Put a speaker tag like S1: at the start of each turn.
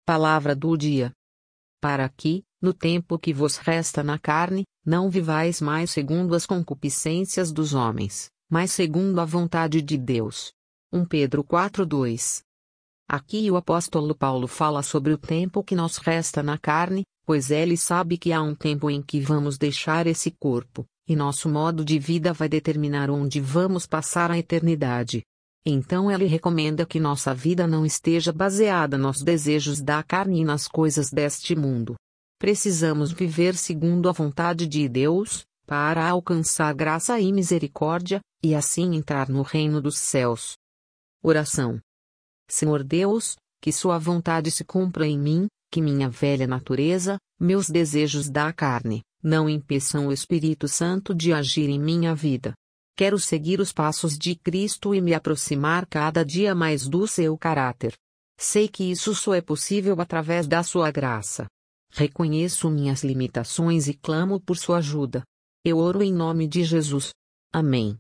S1: Palavra do dia. Para que, no tempo que vos resta na carne, não vivais mais segundo as concupiscências dos homens, mas segundo a vontade de Deus. 1 Pedro 4:2. Aqui o apóstolo Paulo fala sobre o tempo que nos resta na carne, pois ele sabe que há um tempo em que vamos deixar esse corpo, e nosso modo de vida vai determinar onde vamos passar a eternidade. Então ele recomenda que nossa vida não esteja baseada nos desejos da carne e nas coisas deste mundo. Precisamos viver segundo a vontade de Deus, para alcançar graça e misericórdia, e assim entrar no reino dos céus. Oração. Senhor Deus, que sua vontade se cumpra em mim, que minha velha natureza, meus desejos da carne, não impeçam o Espírito Santo de agir em minha vida. Quero seguir os passos de Cristo e me aproximar cada dia mais do seu caráter. Sei que isso só é possível através da sua graça. Reconheço minhas limitações e clamo por sua ajuda. Eu oro em nome de Jesus. Amém.